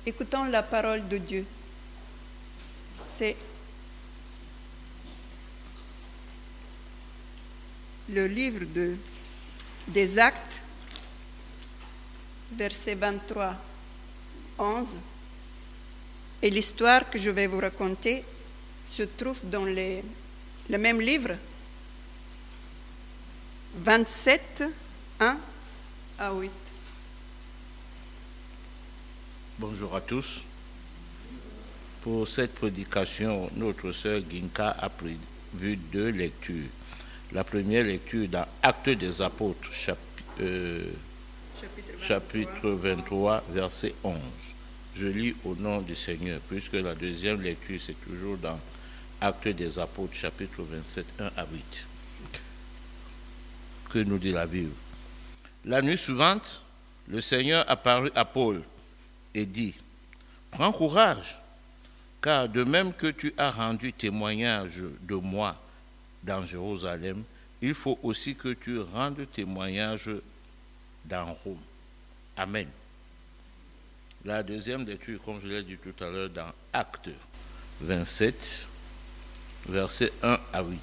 Écoutons la parole de Dieu. C'est le livre des Actes, verset 23, 11. Et l'histoire que je vais vous raconter se trouve dans le même livre, 27, 1 à 8. Bonjour à tous. Pour cette prédication, notre sœur Ginka a prévu 2 lectures. La première lecture dans Actes des Apôtres, chapitre 23, verset 11. Je lis au nom du Seigneur, puisque la deuxième lecture, c'est toujours dans Actes des Apôtres, chapitre 27, 1 à 8. Que nous dit la Bible? La nuit suivante, le Seigneur apparut à Paul et dit: prends courage, car de même que tu as rendu témoignage de moi dans Jérusalem, il faut aussi que tu rendes témoignage dans Rome. Amen. La deuxième lecture, comme je l'ai dit tout à l'heure, dans Actes 27, versets 1 à 8.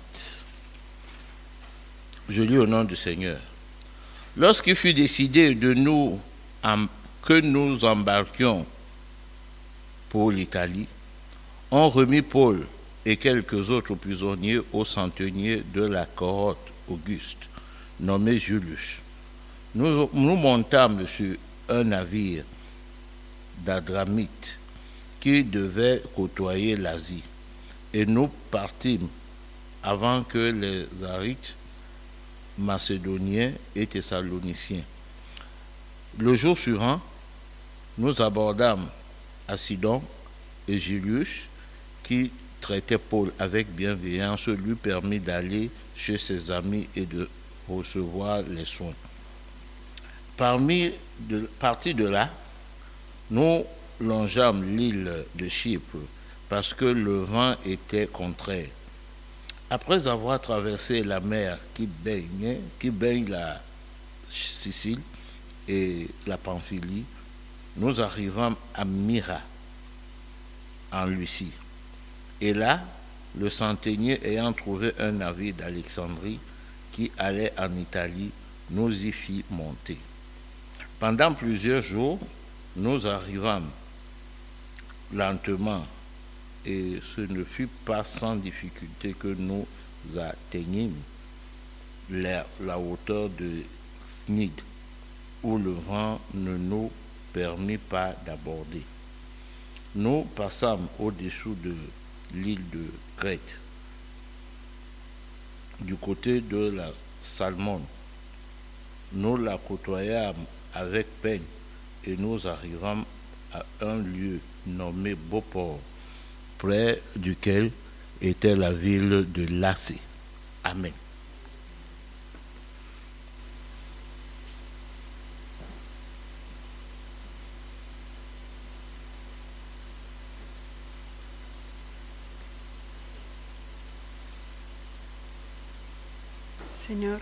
Je lis au nom du Seigneur. Lorsqu'il fut décidé que nous embarquions pour l'Italie, on remit Paul et quelques autres prisonniers au centenier de la cohorte Auguste, nommé Julius. Nous montâmes sur un navire d'Adramite qui devait côtoyer l'Asie, et nous partîmes avant que les Arites, Macédoniens et Thessaloniciens. Le jour suivant, nous abordâmes à Sidon, et Julius, qui traitait Paul avec bienveillance, lui permit d'aller chez ses amis et de recevoir les soins. Partis de là, nous longeâmes l'île de Chypre parce que le vent était contraire. Après avoir traversé la mer qui baigne la Sicile et la Pamphylie, nous arrivâmes à Myra, en Lucie. Et là, le centenier ayant trouvé un navire d'Alexandrie qui allait en Italie, nous y fit monter. Pendant plusieurs jours, nous arrivâmes lentement, et ce ne fut pas sans difficulté que nous atteignîmes la hauteur de Cnide, où le vent ne nous permit pas d'aborder. Nous passâmes au-dessous de l'île de Crète, du côté de la Salmone. Nous la côtoyâmes avec peine et nous arrivâmes à un lieu nommé Beauport, près duquel était la ville de Lacée. Amen. Seigneur,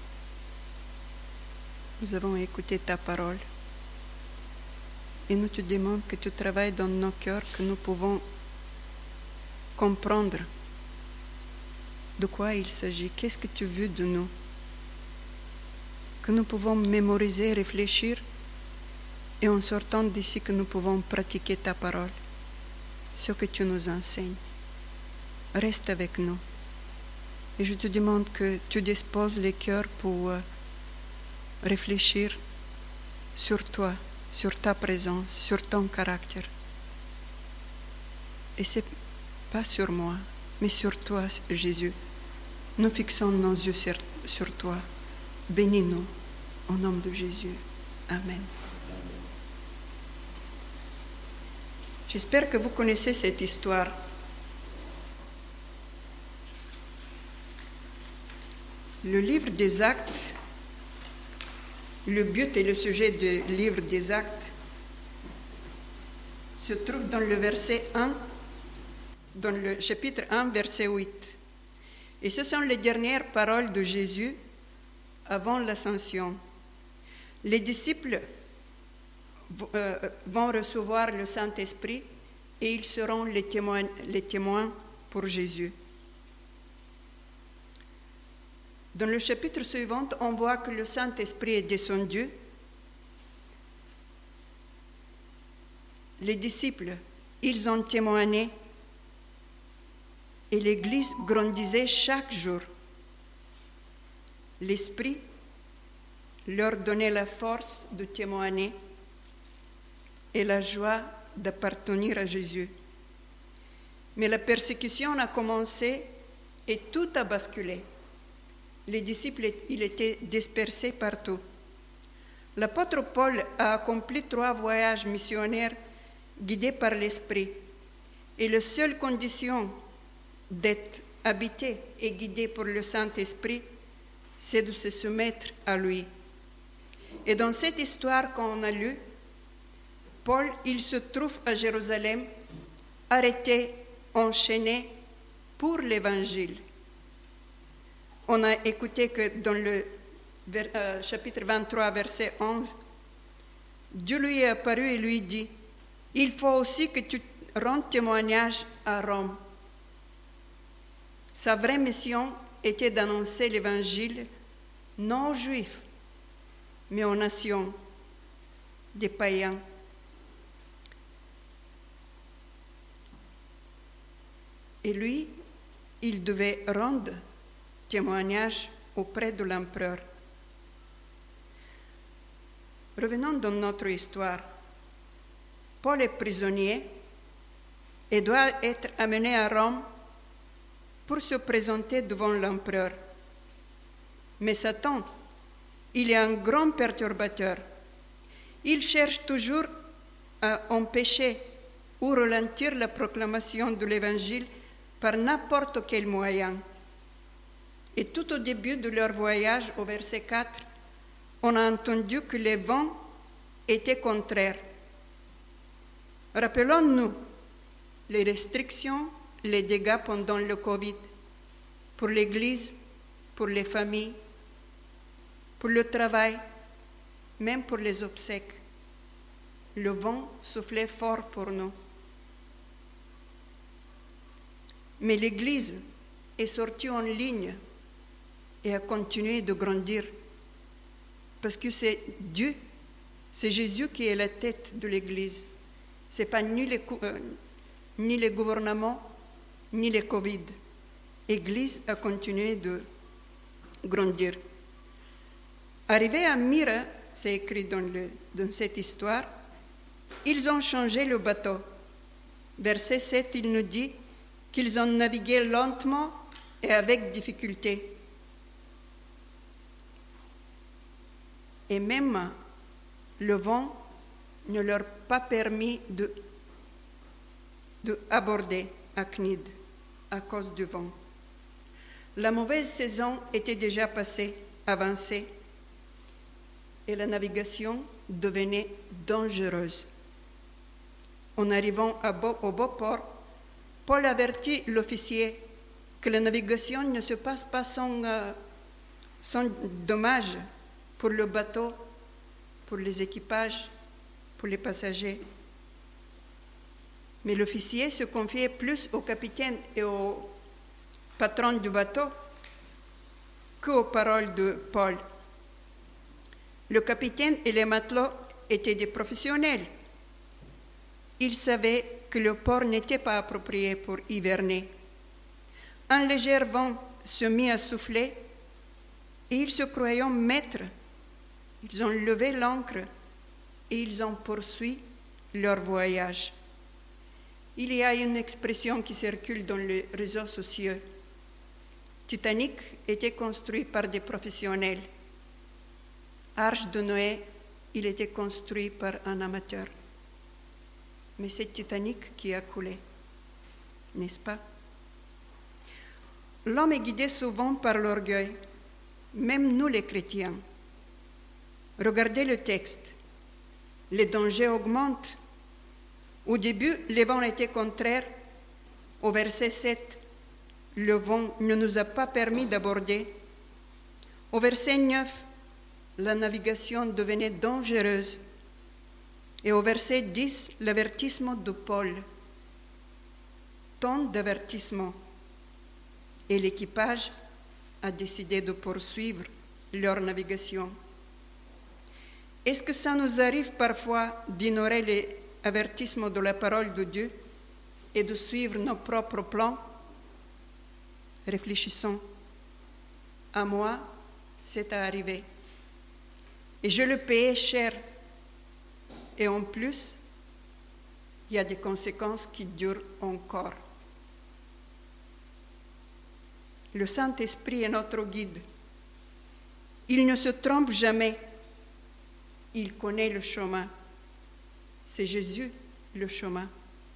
nous avons écouté ta parole et nous te demandons que tu travailles dans nos cœurs, que nous pouvons comprendre de quoi il s'agit, qu'est-ce que tu veux de nous, que nous pouvons mémoriser, réfléchir et en sortant d'ici que nous pouvons pratiquer ta parole, ce que tu nous enseignes. Reste avec nous. Et je te demande que tu disposes les cœurs pour réfléchir sur toi, sur ta présence, sur ton caractère. Et c'est pas sur moi, mais sur toi, Jésus. Nous fixons nos yeux sur toi. Bénis-nous au nom de Jésus. Amen. J'espère que vous connaissez cette histoire. Le livre des Actes, le but et le sujet du livre des Actes se trouve dans le verset 1, dans le chapitre 1, verset 8. Et ce sont les dernières paroles de Jésus avant l'ascension. Les disciples vont recevoir le Saint-Esprit et ils seront les témoins pour Jésus. Dans le chapitre suivant, on voit que le Saint-Esprit est descendu. Les disciples, ils ont témoigné et l'Église grandissait chaque jour. L'Esprit leur donnait la force de témoigner et la joie d'appartenir à Jésus. Mais la persécution a commencé et tout a basculé. Les disciples, ils étaient dispersés partout. L'apôtre Paul a accompli 3 voyages missionnaires guidés par l'Esprit. Et la seule condition d'être habité et guidé par le Saint-Esprit, c'est de se soumettre à lui. Et dans cette histoire qu'on a lue, Paul, il se trouve à Jérusalem, arrêté, enchaîné pour l'Évangile. On a écouté que dans le chapitre 23, verset 11, Dieu lui est apparu et lui dit, « Il faut aussi que tu rendes témoignage à Rome. » Sa vraie mission était d'annoncer l'Évangile non aux Juifs, mais aux nations, des païens. Et lui, il devait rendre témoignage auprès de l'empereur. Revenons dans notre histoire. Paul est prisonnier et doit être amené à Rome pour se présenter devant l'empereur. Mais Satan, il est un grand perturbateur. Il cherche toujours à empêcher ou ralentir la proclamation de l'Évangile par n'importe quel moyen. Et tout au début de leur voyage, au verset 4, on a entendu que les vents étaient contraires. Rappelons-nous les restrictions, les dégâts pendant le Covid, pour l'Église, pour les familles, pour le travail, même pour les obsèques. Le vent soufflait fort pour nous. Mais l'Église est sortie en ligne et a continué de grandir. Parce que c'est Dieu, c'est Jésus qui est la tête de l'Église. Ce n'est pas ni les gouvernements, ni les Covid. L'Église a continué de grandir. Arrivé à Myre, c'est écrit dans cette histoire, ils ont changé le bateau. Verset 7, il nous dit qu'ils ont navigué lentement et avec difficulté. Et même le vent ne leur a pas permis de aborder à Cnide à cause du vent. La mauvaise saison était déjà passée, avancée, et la navigation devenait dangereuse. En arrivant au beau port, Paul avertit l'officier que la navigation ne se passe pas sans dommage pour le bateau, pour les équipages, pour les passagers. Mais l'officier se confiait plus au capitaine et au patron du bateau qu'aux paroles de Paul. Le capitaine et les matelots étaient des professionnels. Ils savaient que le port n'était pas approprié pour hiverner. Un léger vent se mit à souffler et ils se croyant maîtres. Ils ont levé l'ancre et ils ont poursuivi leur voyage. Il y a une expression qui circule dans les réseaux sociaux. Titanic était construit par des professionnels. Arche de Noé, il était construit par un amateur. Mais c'est Titanic qui a coulé, n'est-ce pas? L'homme est guidé souvent par l'orgueil, même nous les chrétiens. Regardez le texte. Les dangers augmentent. Au début, les vents étaient contraires. Au verset 7, le vent ne nous a pas permis d'aborder. Au verset 9, la navigation devenait dangereuse. Et au verset 10, l'avertissement de Paul. Tant d'avertissements. Et l'équipage a décidé de poursuivre leur navigation. Est-ce que ça nous arrive parfois d'ignorer les avertissements de la parole de Dieu et de suivre nos propres plans? Réfléchissons. À moi, c'est arrivé. Et je le payais cher. Et en plus, il y a des conséquences qui durent encore. Le Saint-Esprit est notre guide. Il ne se trompe jamais. Il connaît le chemin. C'est Jésus le chemin.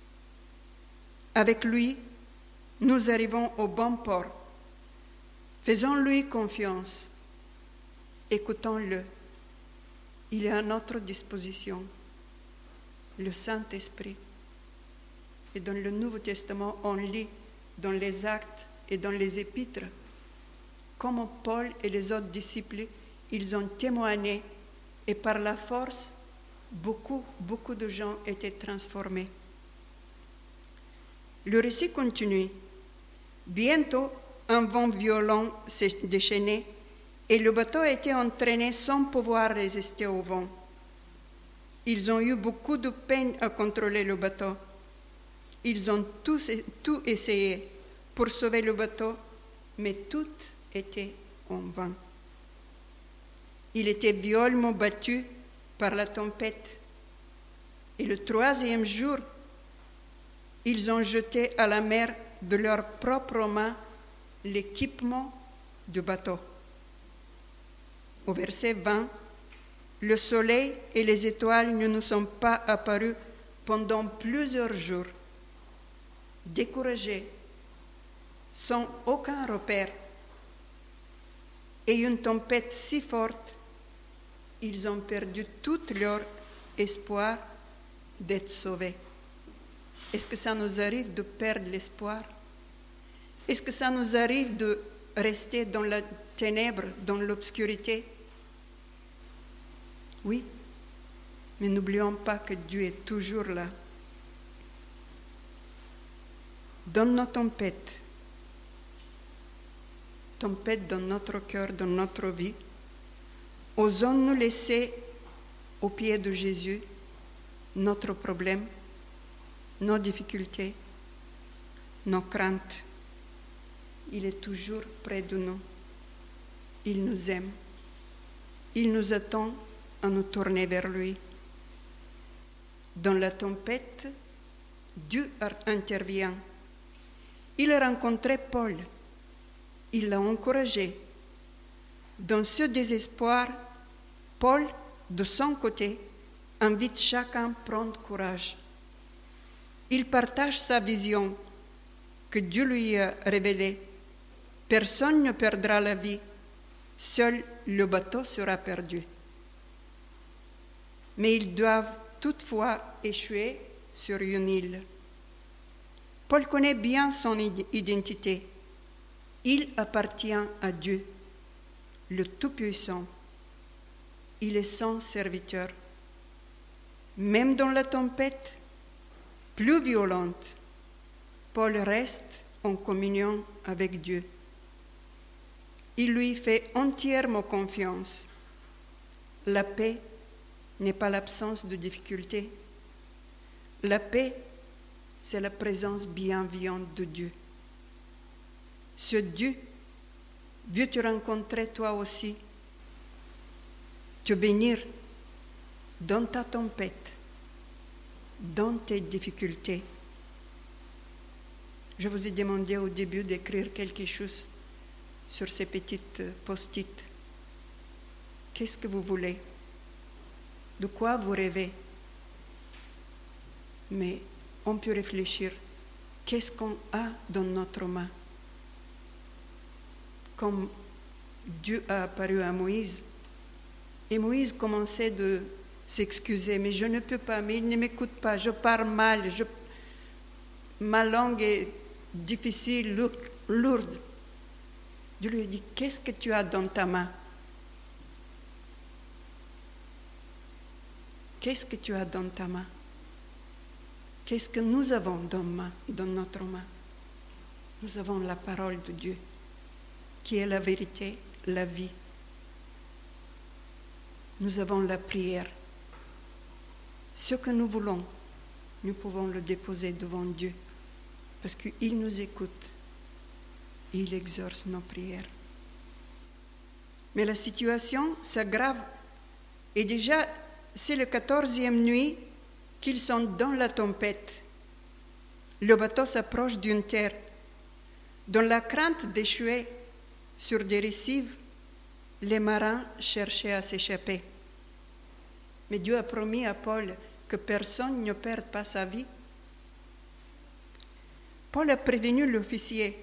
Avec lui, nous arrivons au bon port. Faisons-lui confiance. Écoutons-le. Il est à notre disposition. Le Saint-Esprit. Et dans le Nouveau Testament, on lit dans les Actes et dans les Épîtres comment Paul et les autres disciples, ils ont témoigné et par la force, beaucoup de gens étaient transformés. Le récit continue. Bientôt, un vent violent s'est déchaîné et le bateau a été entraîné sans pouvoir résister au vent. Ils ont eu beaucoup de peine à contrôler le bateau. Ils ont tout essayé pour sauver le bateau, mais tout était en vain. Il était violemment battu par la tempête. Et le 3e jour, ils ont jeté à la mer de leurs propres mains l'équipement du bateau. Au verset 20, le soleil et les étoiles ne nous sont pas apparus pendant plusieurs jours. Découragés, sans aucun repère, et une tempête si forte, ils ont perdu tout leur espoir d'être sauvés. Est-ce que ça nous arrive de perdre l'espoir? Est-ce que ça nous arrive de rester dans la ténèbre, dans l'obscurité? Oui, mais n'oublions pas que Dieu est toujours là. Dans nos tempêtes dans notre cœur, dans notre vie, osons-nous laisser aux pieds de Jésus notre problème, nos difficultés, nos craintes. Il est toujours près de nous. Il nous aime. Il nous attend à nous tourner vers lui. Dans la tempête, Dieu intervient. Il a rencontré Paul. Il l'a encouragé. Dans ce désespoir, Paul, de son côté, invite chacun à prendre courage. Il partage sa vision que Dieu lui a révélée. Personne ne perdra la vie, seul le bateau sera perdu. Mais ils doivent toutefois échouer sur une île. Paul connaît bien son identité. Il appartient à Dieu, le Tout-Puissant. Il est son serviteur. Même dans la tempête plus violente, Paul reste en communion avec Dieu. Il lui fait entièrement confiance. La paix n'est pas l'absence de difficultés. La paix, c'est la présence bienveillante de Dieu. Ce Dieu veut te rencontrer toi aussi, te bénir dans ta tempête, dans tes difficultés. Je vous ai demandé au début d'écrire quelque chose sur ces petites post-it. Qu'est-ce que vous voulez? De quoi vous rêvez? Mais on peut réfléchir. Qu'est-ce qu'on a dans notre main? Comme Dieu a apparu à Moïse, et Moïse commençait de s'excuser, mais je ne peux pas, mais il ne m'écoute pas, je parle mal, ma langue est difficile, lourde. Dieu lui dit, qu'est-ce que tu as dans ta main? qu'est-ce que tu as dans ta main? Qu'est-ce que nous avons dans notre main? Nous avons la parole de Dieu, qui est la vérité, la vie. Nous avons la prière. Ce que nous voulons, nous pouvons le déposer devant Dieu, parce qu'il nous écoute et il exauce nos prières. Mais la situation s'aggrave et déjà, c'est la 14e nuit qu'ils sont dans la tempête. Le bateau s'approche d'une terre. Dans la crainte d'échouer sur des récifs, les marins cherchaient à s'échapper. Mais Dieu a promis à Paul que personne ne perde pas sa vie. Paul a prévenu l'officier.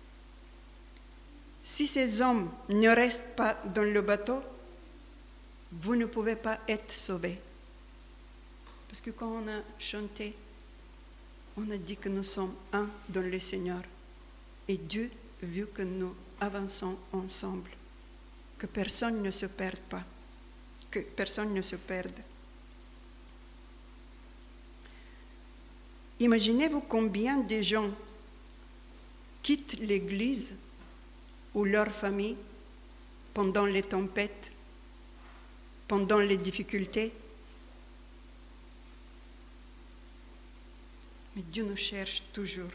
Si ces hommes ne restent pas dans le bateau, vous ne pouvez pas être sauvés. Parce que quand on a chanté, on a dit que nous sommes un dans le Seigneur. Et Dieu, vu que nous avançons ensemble, que personne ne se perde pas, que personne ne se perde. Imaginez-vous combien de gens quittent l'Église ou leur famille pendant les tempêtes, pendant les difficultés. Mais Dieu nous cherche toujours.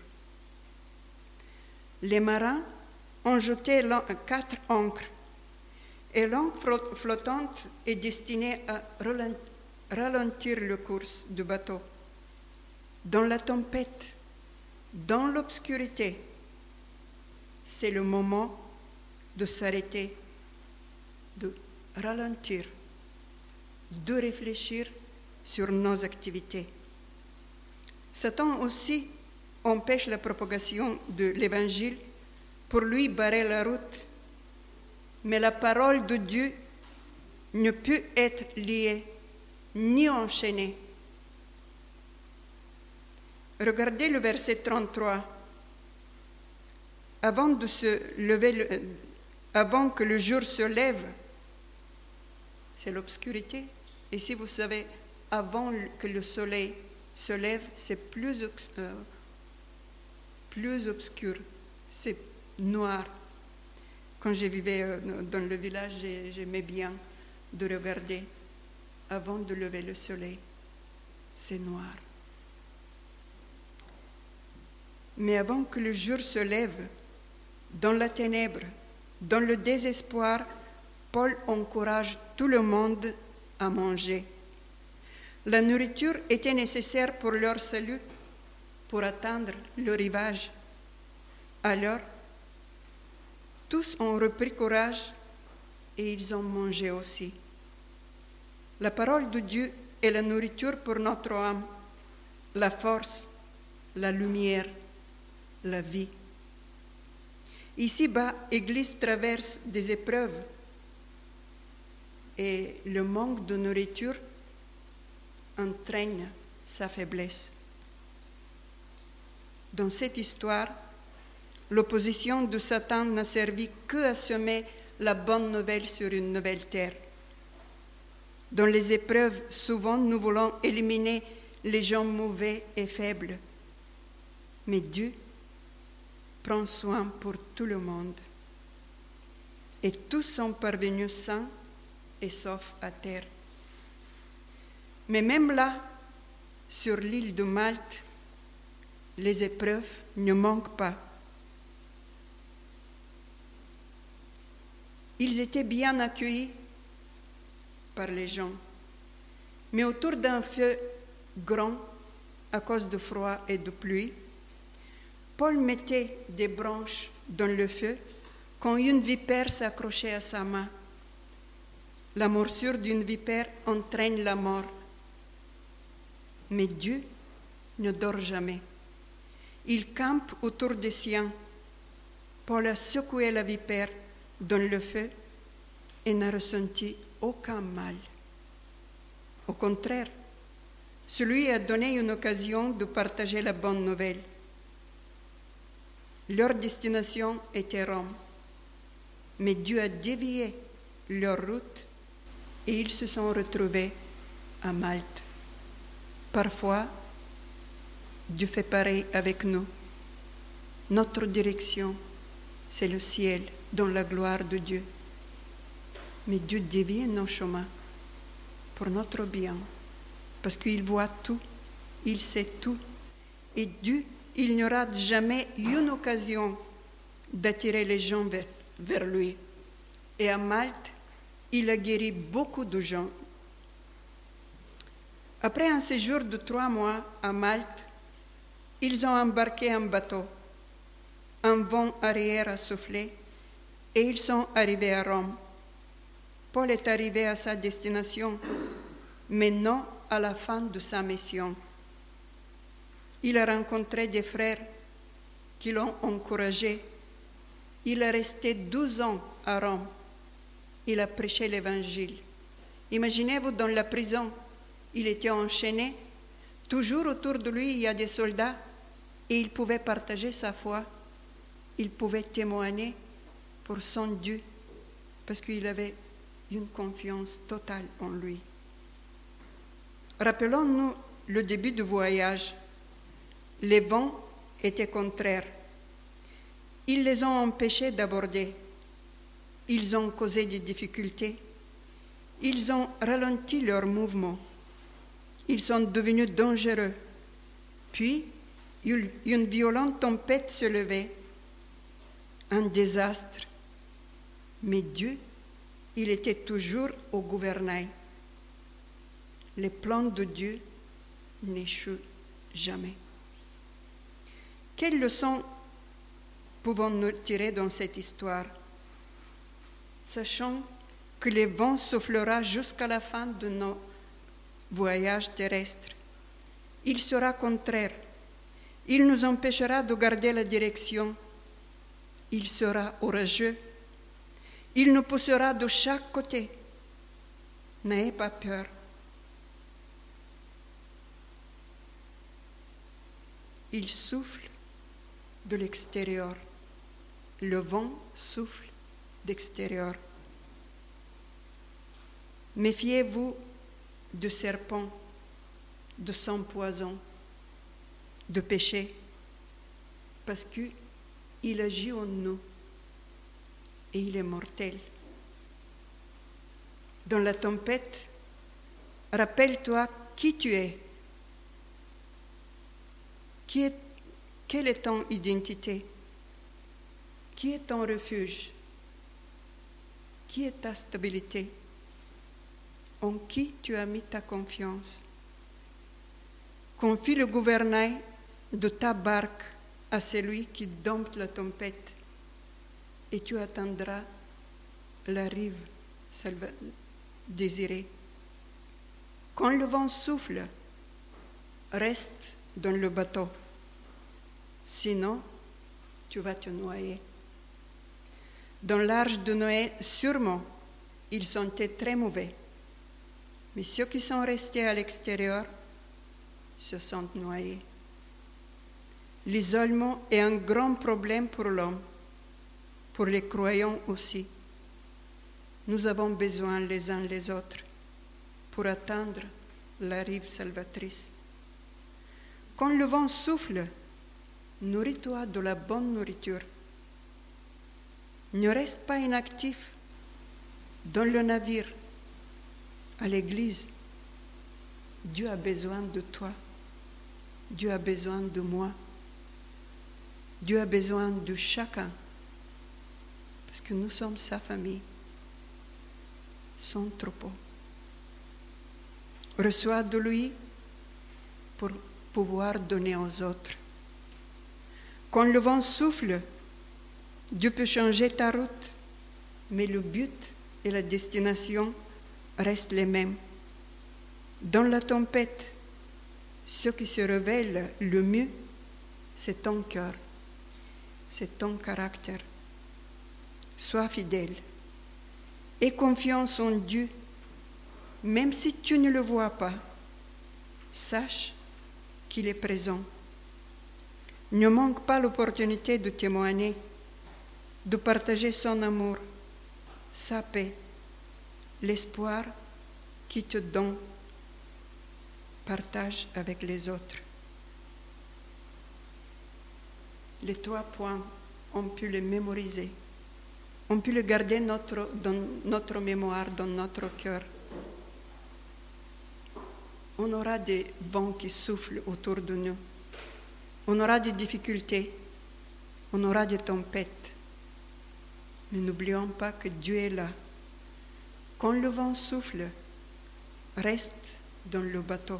Les marins ont jeté 4 ancres et l'ancre flottante est destinée à ralentir le cours du bateau. Dans la tempête, dans l'obscurité, c'est le moment de s'arrêter, de ralentir, de réfléchir sur nos activités. Satan aussi empêche la propagation de l'Évangile pour lui barrer la route. Mais la parole de Dieu ne peut être liée ni enchaînée. Regardez le verset 33. Avant que le jour se lève, c'est l'obscurité. Et si vous savez, avant que le soleil se lève, c'est plus obscur, c'est noir. Quand je vivais dans le village, j'aimais bien de regarder avant de lever le soleil. C'est noir. Mais avant que le jour se lève, dans la ténèbre, dans le désespoir, Paul encourage tout le monde à manger. La nourriture était nécessaire pour leur salut, pour atteindre le rivage. Alors, tous ont repris courage et ils ont mangé aussi. La parole de Dieu est la nourriture pour notre âme, la force, la lumière, la vie. Ici-bas, l'Église traverse des épreuves et le manque de nourriture entraîne sa faiblesse. Dans cette histoire, l'opposition de Satan n'a servi qu'à semer la bonne nouvelle sur une nouvelle terre. Dans les épreuves, souvent nous voulons éliminer les gens mauvais et faibles. Mais Dieu prend soin pour tout le monde. Et tous sont parvenus sains et saufs à terre. Mais même là, sur l'île de Malte, les épreuves ne manquent pas. Ils étaient bien accueillis par les gens, mais autour d'un feu grand, à cause de froid et de pluie, Paul mettait des branches dans le feu quand une vipère s'accrochait à sa main. La morsure d'une vipère entraîne la mort. Mais Dieu ne dort jamais. Il campe autour des siens. Paul a secoué la vipère dans le feu et n'a ressenti aucun mal. Au contraire, celui a donné une occasion de partager la bonne nouvelle. Leur destination était Rome, mais Dieu a dévié leur route et ils se sont retrouvés à Malte. Parfois, Dieu fait pareil avec nous. Notre direction, c'est le ciel, dans la gloire de Dieu. Mais Dieu dévie nos chemins pour notre bien, parce qu'il voit tout, il sait tout. Et Dieu, il n'y aura jamais une occasion d'attirer les gens vers lui. Et à Malte, il a guéri beaucoup de gens. Après un séjour de 3 mois à Malte, ils ont embarqué un bateau. Un vent arrière a soufflé et ils sont arrivés à Rome. Paul est arrivé à sa destination, mais non à la fin de sa mission. Il a rencontré des frères qui l'ont encouragé. Il est resté 12 ans à Rome. Il a prêché l'Évangile. Imaginez-vous dans la prison, il était enchaîné. Toujours autour de lui, il y a des soldats et il pouvait partager sa foi. Il pouvait témoigner pour son Dieu parce qu'il avait une confiance totale en lui. Rappelons-nous le début du voyage. Les vents étaient contraires. Ils les ont empêchés d'aborder. Ils ont causé des difficultés. Ils ont ralenti leur mouvement. Ils sont devenus dangereux. Puis, une violente tempête se levait. Un désastre. Mais Dieu, il était toujours au gouvernail. Les plans de Dieu n'échouent jamais. Quelle leçon pouvons-nous tirer dans cette histoire? Sachant que le vent soufflera jusqu'à la fin de nos voyages terrestres. Il sera contraire. Il nous empêchera de garder la direction. Il sera orageux. Il nous poussera de chaque côté. N'ayez pas peur. Il souffle de l'extérieur. Le vent souffle d'extérieur. Méfiez-vous de serpents, de sang poison, de péché, parce qu'il agit en nous et il est mortel. Dans la tempête, rappelle-toi qui tu es. Quelle est ton identité? Qui est ton refuge? Qui est ta stabilité? En qui tu as mis ta confiance? Confie le gouvernail de ta barque à celui qui dompte la tempête et tu atteindras la rive désirée. Quand le vent souffle, reste dans le bateau, sinon tu vas te noyer. Dans l'arche de Noé, sûrement, ils sentaient très mauvais. Mais ceux qui sont restés à l'extérieur se sont noyés. L'isolement est un grand problème pour l'homme, pour les croyants aussi. Nous avons besoin les uns les autres pour atteindre la rive salvatrice. Quand le vent souffle, nourris-toi de la bonne nourriture. Ne reste pas inactif dans le navire, à l'église. Dieu a besoin de toi. Dieu a besoin de moi. Dieu a besoin de chacun. Parce que nous sommes sa famille, son troupeau. Reçois de lui pour pouvoir donner aux autres. Quand le vent souffle, Dieu peut changer ta route, mais le but et la destination restent les mêmes. Dans la tempête, ce qui se révèle le mieux, c'est ton cœur, c'est ton caractère. Sois fidèle. Aie confiance en Dieu, même si tu ne le vois pas. Sache qu'il est présent. Ne manque pas l'opportunité de témoigner, de partager son amour, sa paix, l'espoir qu'il te donne partage avec les autres. Les 3 points, on peut les mémoriser. On peut les garder dans notre mémoire, dans notre cœur. On aura des vents qui soufflent autour de nous. On aura des difficultés. On aura des tempêtes. Mais n'oublions pas que Dieu est là. Quand le vent souffle, reste dans le bateau,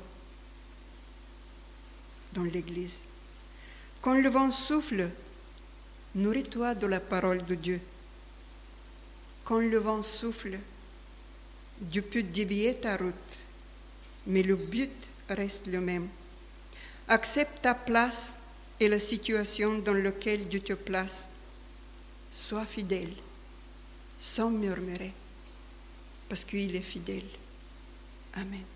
dans l'église. Quand le vent souffle, nourris-toi de la parole de Dieu. Quand le vent souffle, Dieu peut dévier ta route, mais le but reste le même. Accepte ta place et la situation dans laquelle Dieu te place. Sois fidèle, sans murmurer, parce qu'il est fidèle. Amen.